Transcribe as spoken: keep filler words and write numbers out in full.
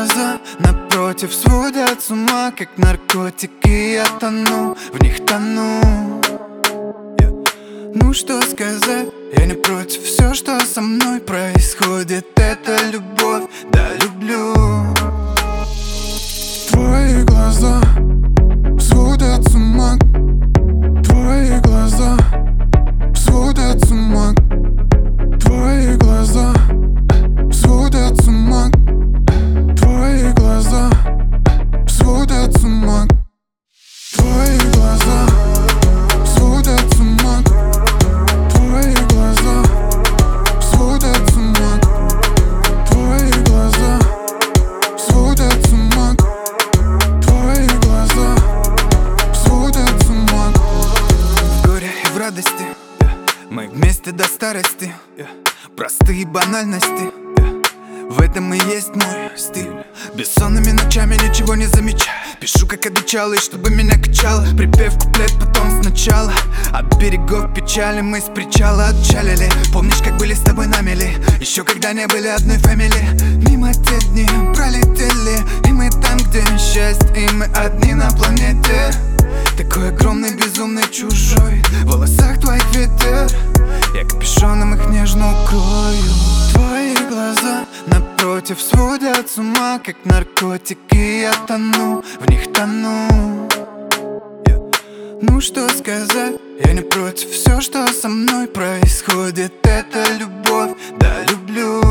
глаза напротив сводят с ума, как наркотики. Я тону, в них тону. Ну что сказать, я не против. Все, что со мной происходит, это любовь, да, люблю. Твои глаза сводят с ума. Твои глаза сводят с ума. Твои глаза сводят с ума. Твои глаза сводят с ума. Твои глаза сводят с ума. Твои глаза сводят с ума. Твои глаза сводят с ума. Твои глаза сводят с ума. В горе и в радости мы вместе до старости. Простые банальности, в этом и есть мой стиль. Бессонными ночами ничего не замечаю. Пишу как одичалый, чтобы меня качало. Припев, куплет, потом сначала. От берегов печали мы с причала отчалили. Помнишь, как были с тобой на мели? Еще когда не были одной фэмили. Мимо те дни пролетели, и мы там, где счастье, и мы одни на планете. Такой огромный, безумный, чужой. В волосах твоих ветер, я капюшоном их нежно укрою. Твои глаза напротив сводят с ума, как наркотики. Я тону, в них тону. Ну что сказать, я не против. Все, что со мной происходит, это любовь, да, люблю.